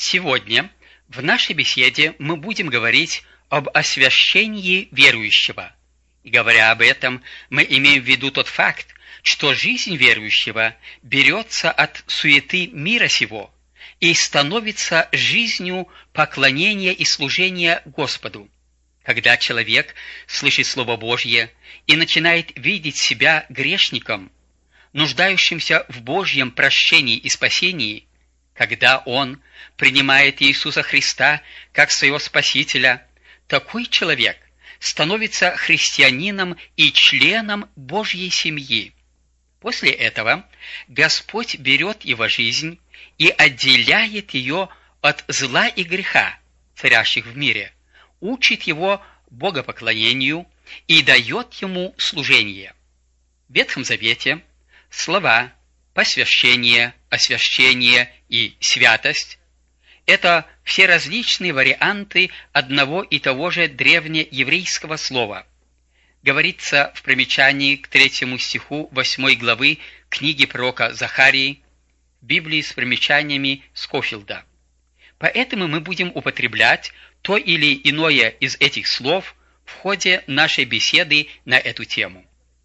Сегодня в нашей беседе мы будем говорить об освящении верующего. И говоря об этом, мы имеем в виду тот факт, что жизнь верующего берется от суеты мира сего и становится жизнью поклонения и служения Господу. Когда человек слышит Слово Божье и начинает видеть себя грешником, нуждающимся в Божьем прощении и спасении, когда он принимает Иисуса Христа как своего Спасителя, такой человек становится христианином и членом Божьей семьи. После этого Господь берет его жизнь и отделяет ее от зла и греха, царящих в мире, учит его богопоклонению и дает ему служение. В Ветхом Завете слова посвящение, освящение и святость – это все различные варианты одного и того же древнееврейского слова. Говорится в примечании к 3 стиху 8 главы книги пророка Захарии, Библии с примечаниями Скофилда. Поэтому мы будем употреблять то или иное из этих слов в ходе нашей беседы на эту тему.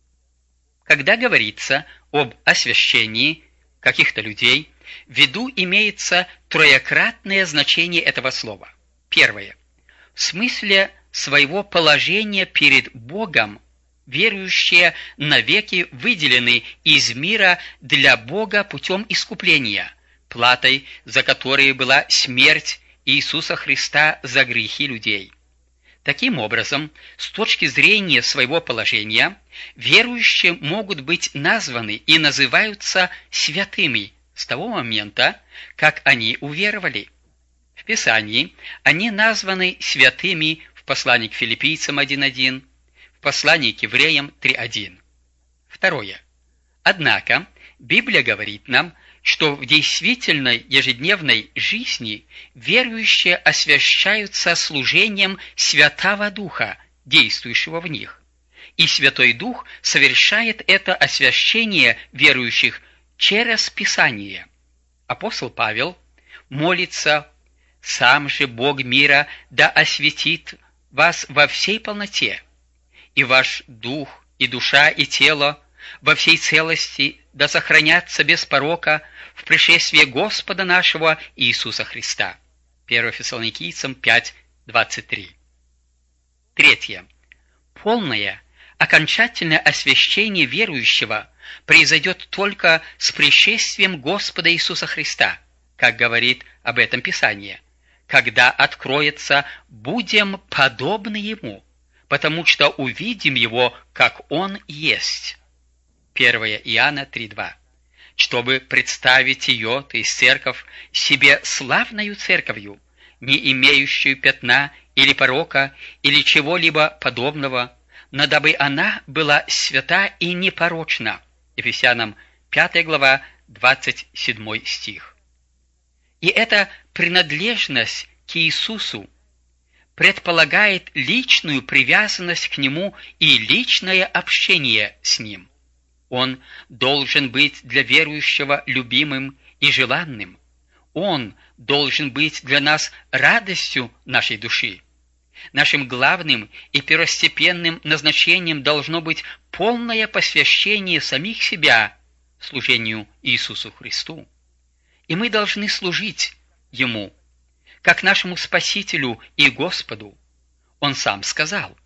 Когда говорится об освящении каких-то людей, в виду имеется троекратное значение этого слова. Первое. В смысле своего положения перед Богом верующие навеки выделены из мира для Бога путем искупления, платой за которой была смерть Иисуса Христа за грехи людей. Таким образом, с точки зрения своего положения, верующие могут быть названы и называются святыми с того момента, как они уверовали. В Писании они названы святыми в послании к Филиппийцам 1:1, в послании к Евреям 3:1. Второе. Однако, Библия говорит нам, что в действительной ежедневной жизни верующие освящаются служением Святого Духа, действующего в них. И Святой Дух совершает это освящение верующих через Писание. Апостол Павел молится: «Сам же Бог мира да осветит вас во всей полноте, и ваш дух, и душа, и тело во всей целости да сохранятся без порока в пришествии Господа нашего Иисуса Христа». 1 Фессалоникийцам 5:23. Третье. Полное, окончательное освящение верующего произойдет только с пришествием Господа Иисуса Христа, как говорит об этом Писание, когда откроется «будем подобны Ему, потому что увидим Его, как Он есть». 1 Иоанна 3:2. Чтобы представить ее, то есть церковь, себе славною церковью, не имеющую пятна или порока, или чего-либо подобного, но дабы она была свята и непорочна. Ефесянам 5 глава, 27 стих. И эта принадлежность к Иисусу предполагает личную привязанность к Нему и личное общение с Ним. Он должен быть для верующего любимым и желанным. Он должен быть для нас радостью нашей души. Нашим главным и первостепенным назначением должно быть полное посвящение самих себя служению Иисусу Христу. И мы должны служить Ему, как нашему Спасителю и Господу. Он сам сказал: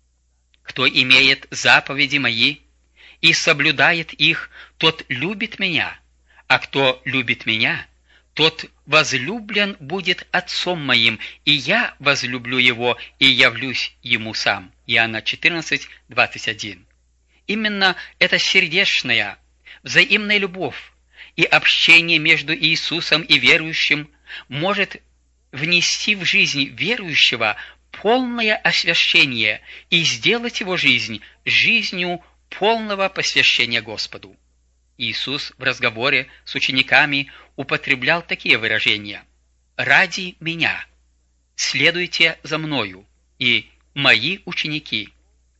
«Кто имеет заповеди Мои и соблюдает их, тот любит Меня, а кто любит Меня, тот возлюблен будет Отцом Моим, и Я возлюблю его и явлюсь Ему сам». Иоанна 14:21. Именно эта сердечная, взаимная любовь и общение между Иисусом и верующим может внести в жизнь верующего полное освящение и сделать его жизнь жизнью полного посвящения Господу. Иисус в разговоре с учениками употреблял такие выражения: «Ради Меня, следуйте за Мною, и Мои ученики».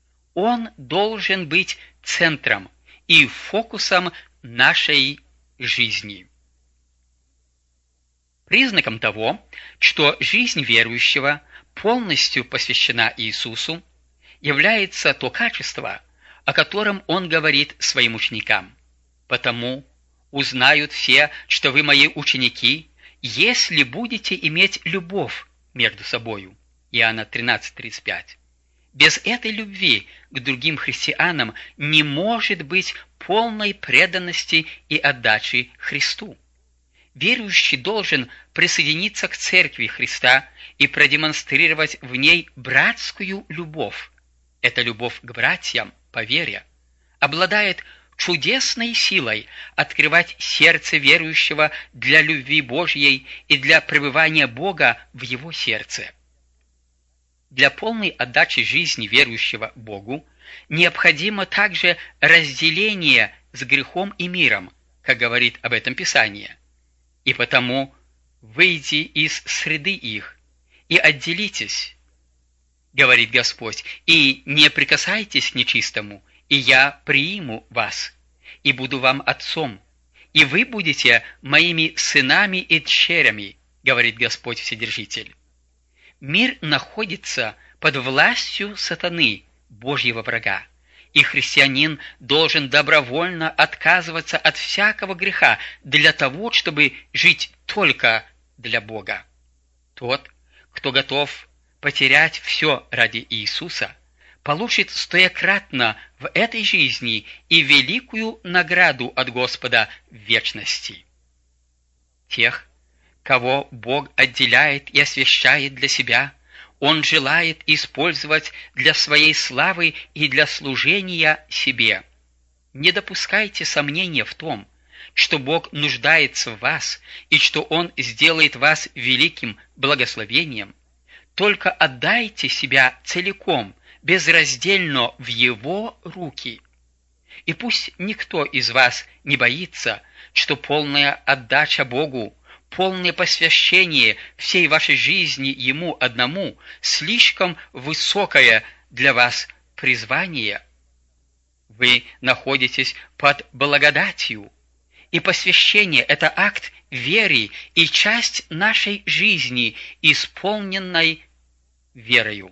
Он должен быть центром и фокусом нашей жизни. Признаком того, что жизнь верующего полностью посвящена Иисусу, является то качество, о котором Он говорит своим ученикам. «Потому узнают все, что вы мои ученики, если будете иметь любовь между собою». Иоанна 13:35. Без этой любви к другим христианам не может быть полной преданности и отдачи Христу. Верующий должен присоединиться к Церкви Христа и продемонстрировать в ней братскую любовь. Эта любовь к братьям по вере обладает чудесной силой открывать сердце верующего для любви Божьей и для пребывания Бога в его сердце. Для полной отдачи жизни верующего Богу необходимо также разделение с грехом и миром, как говорит об этом Писание. «И потому выйди из среды их и отделитесь, говорит Господь, и не прикасайтесь к нечистому, и я приму вас, и буду вам отцом, и вы будете моими сынами и дщерями, говорит Господь Вседержитель». Мир находится под властью сатаны, Божьего врага, и христианин должен добровольно отказываться от всякого греха для того, чтобы жить только для Бога. Тот, кто готов потерять все ради Иисуса, получит стоекратно в этой жизни и великую награду от Господа в вечности. Тех, кого Бог отделяет и освящает для себя, Он желает использовать для своей славы и для служения себе. Не допускайте сомнения в том, что Бог нуждается в вас и что Он сделает вас великим благословением. Только отдайте себя целиком, безраздельно в Его руки. И пусть никто из вас не боится, что полная отдача Богу, полное посвящение всей вашей жизни Ему одному слишком высокое для вас призвание. Вы находитесь под благодатью, и посвящение – это акт веры и часть нашей жизни, исполненной верою.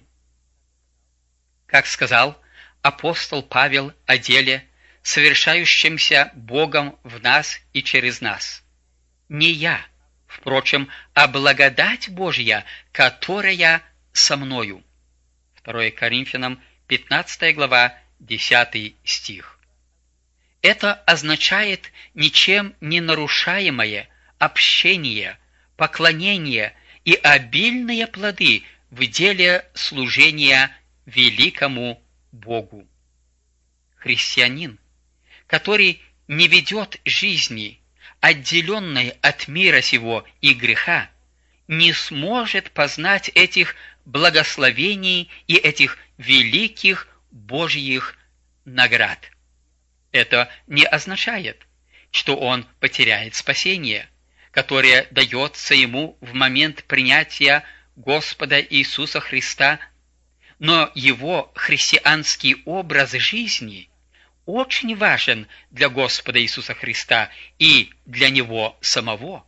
Как сказал апостол Павел о деле, совершающемся Богом в нас и через нас: «Не я, впрочем, а благодать Божья, которая со мною». 2 Коринфянам 15 глава, 10 стих. Это означает ничем не нарушаемое общение, поклонение и обильные плоды в деле служения великому Богу. Христианин, который не ведет жизни, отделенной от мира сего и греха, не сможет познать этих благословений и этих великих Божьих наград. Это не означает, что он потеряет спасение, которое дается ему в момент принятия Господа Иисуса Христа, но его христианский образ жизни очень важен для Господа Иисуса Христа и для Него самого.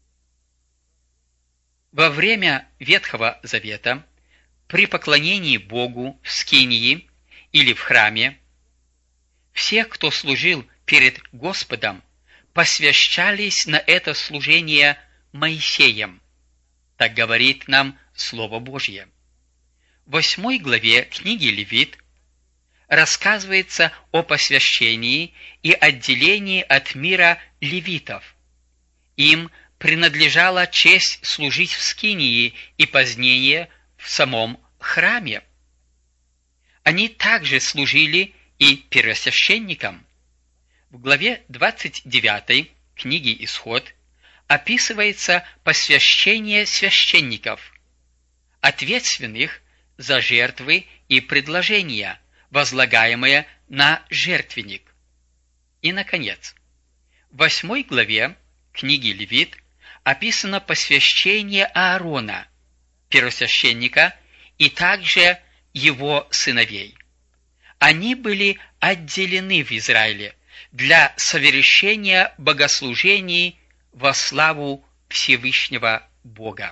Во время Ветхого Завета, при поклонении Богу в скинии или в храме, все, кто служил перед Господом, посвящались на это служение Моисеем. Так говорит нам Слово Божье. В 8 главе книги Левит рассказывается о посвящении и отделении от мира левитов. Им принадлежала честь служить в скинии и позднее в самом храме. Они также служили и первосвященникам. В главе 29 книги Исход описывается посвящение священников, ответственных за жертвы и предложения, возлагаемые на жертвенник. И, наконец, в 8 главе книги Левит описано посвящение Аарона, первосвященника, и также его сыновей. Они были отделены в Израиле для совершения богослужений во славу Всевышнего Бога.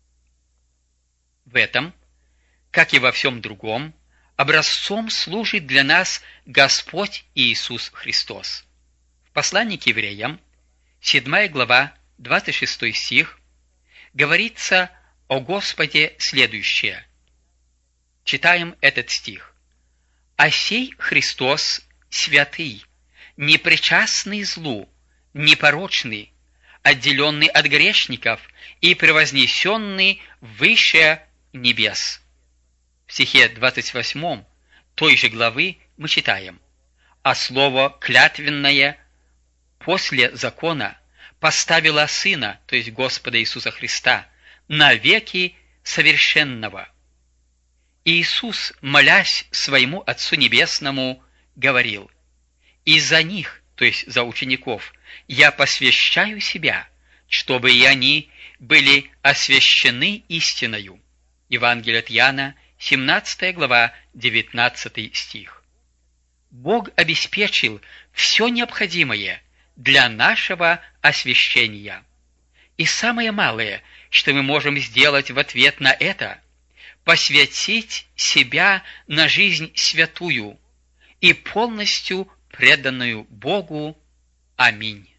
В этом, как и во всем другом, образцом служит для нас Господь Иисус Христос. В послании к евреям, 7 глава, 26 стих, говорится о Господе следующее. Читаем этот стих. «А сей Христос святый, непричастный злу, непорочный, отделенный от грешников и превознесенный выше небес». В стихе 28 той же главы мы читаем: «А слово клятвенное после закона поставило Сына, то есть Господа Иисуса Христа, навеки совершенного». Иисус, молясь своему Отцу Небесному, говорил: «И за них, то есть за учеников, я посвящаю себя, чтобы и они были освящены истиною». Евангелие от Иоанна, 17 глава, 19 стих. Бог обеспечил все необходимое для нашего освящения. И самое малое, что мы можем сделать в ответ на это, посвятить себя на жизнь святую и полностью преданную Богу. Аминь.